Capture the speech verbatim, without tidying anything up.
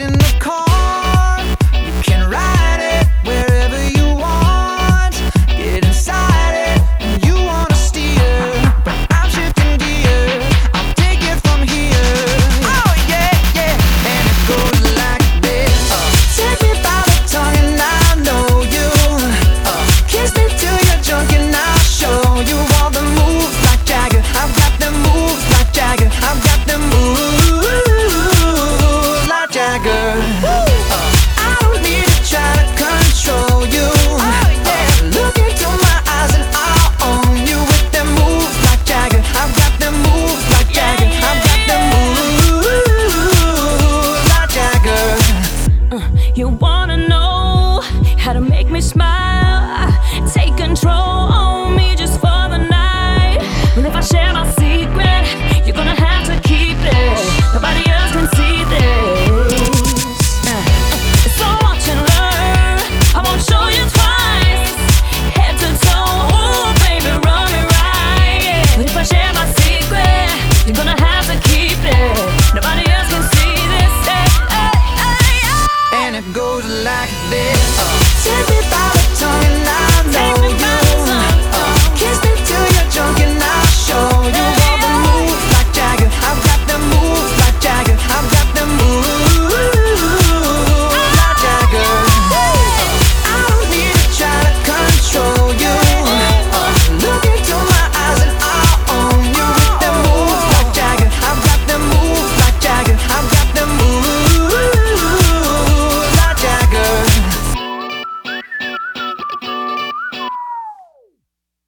in the car. You can ride it wherever you want. Get inside it when you wanna steer. But I'm shifting gears, I'll take it from here. Oh yeah, yeah, and it goes like this. uh, Take me by the tongue and I know you. uh, Kiss me till you're drunk and I'll show you all the moves like Jagger. I've got them moves like Jagger. I've got them moves like Jagger. uh, I don't need to try to control you. uh, Look into my eyes and I'll own you with them moves like Jagger. I've got them moves like Jagger. I've got them moves like Jagger. You wanna know how to make me smile? Take control on me just for the night. And if I share my secret, you're gonna have to keep it. Nobody else can see this. Uh, So watch and learn. I won't show you twice. Head to toe, ooh, baby, run me right. But if I share my secret, you're gonna have to keep it. Nobody else can see this. Hey, hey, hey, hey. And it goes like this. uh, Take me by